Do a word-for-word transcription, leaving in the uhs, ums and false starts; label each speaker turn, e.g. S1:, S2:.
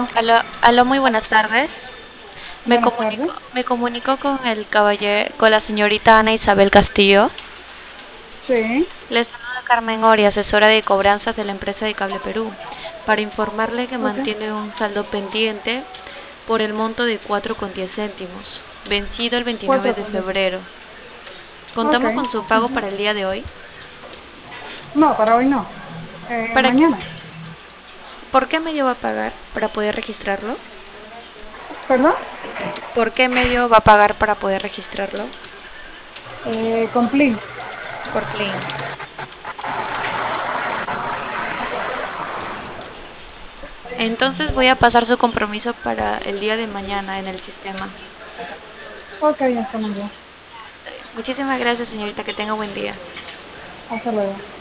S1: Aló, aló, muy buenas tardes. Me
S2: Buenas
S1: comunico,
S2: tardes.
S1: me comunico con el caballero, con la señorita Ana Isabel Castillo.
S2: Sí,
S1: Le saluda Carmen Ori, asesora de cobranzas de la empresa de Cable Perú, para informarle que
S2: ok.
S1: mantiene un saldo pendiente por el monto de cuatro con diez céntimos, vencido el veintinueve
S2: Cuatro
S1: de
S2: con diez.
S1: febrero.
S2: Ok.
S1: Contamos con su pago
S2: Ujú.
S1: para el día de hoy.
S2: No, para hoy no. Eh,
S1: ¿Para qué?
S2: mañana.
S1: ¿Por qué medio va a pagar para poder registrarlo?
S2: ¿Perdón?
S1: ¿Por qué medio va a pagar para poder registrarlo?
S2: Eh, cumplí.
S1: Por Plin. Entonces voy a pasar su compromiso para el día de mañana en el sistema.
S2: Ok, está muy bien.
S1: Muchísimas gracias, señorita. Que tenga buen día.
S2: Hasta luego.